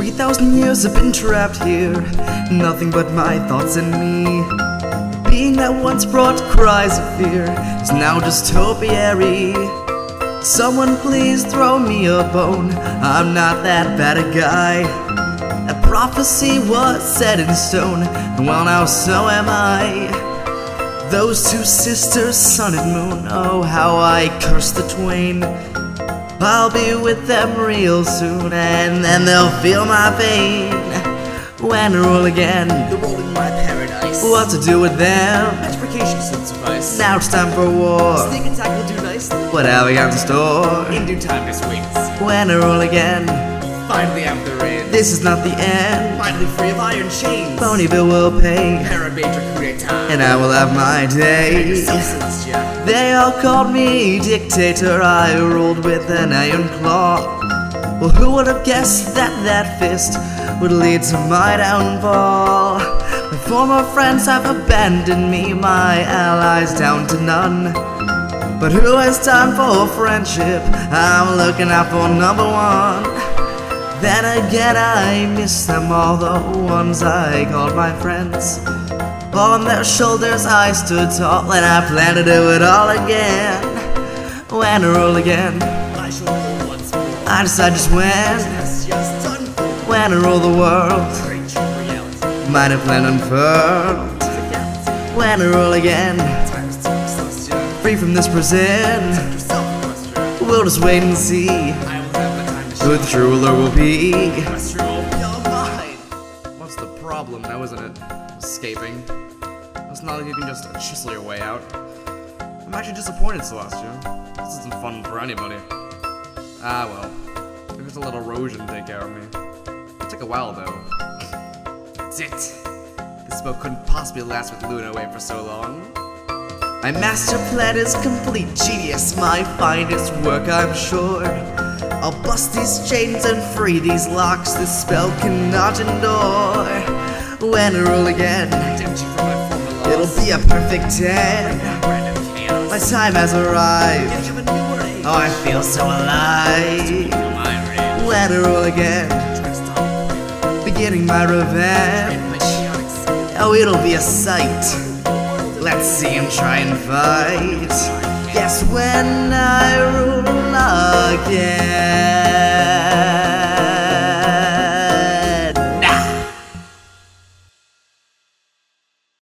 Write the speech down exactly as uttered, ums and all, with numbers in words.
Three thousand years have been trapped here, nothing but my thoughts and me. Being that once brought cries of fear is now just topiary. Someone please throw me a bone, I'm not that bad a guy. A prophecy was set in stone, well now so am I. Those two sisters, sun and moon, oh how I curse the twain. I'll be with them real soon, and then they'll feel my pain. When I rule again, the world in my paradise. What to do with them? Petrification should suffice. Now it's time for war. Sneak attack will do nicely. What have we got in store? In due time, this waits. When I rule again, finally have the reins. This is not the end. Finally free of iron chains. Ponyville will pay, Parabatra Creator. and I will have my day. They all called me dictator, I ruled with an iron claw. Well, who would have guessed that that fist would lead to my downfall? My former friends have abandoned me, my allies down to none. But who has time for friendship? I'm looking out for number one. Then again I miss them all, the ones I called my friends. On their shoulders I stood tall, and I plan to do it all again. When I rule again, I shall rule once more. I decide just when. Yes, yes, done for. When I rule the world, Great true reality. mighty plan unfurled. When I rule again, Times two, Celestia. free from this prison, Yourself a question. we'll just wait and see I will have the time to who the true ruler will be. Question will be all mine. What's the problem now, isn't it? Escaping. It's not like you can just chisel your way out. I'm actually disappointed, Celestia. This isn't fun for anybody. Ah well. Maybe just a little erosion take care of me. It'll take a while though. That's it. This spell couldn't possibly last with Luna away for so long. My master plan is complete genius, my finest work I'm sure. I'll bust these chains and free these locks this spell cannot endure. When I rule again, Tempt you from my former laws. it'll be a perfect ten. Random chaos. My time has arrived. Give a new age. Oh, I feel so alive. My rage. When I rule again, Try to stop me. beginning my revenge. My chaotic skill. Oh, it'll be a sight. Let's see him try and fight. Yes, when I rule again.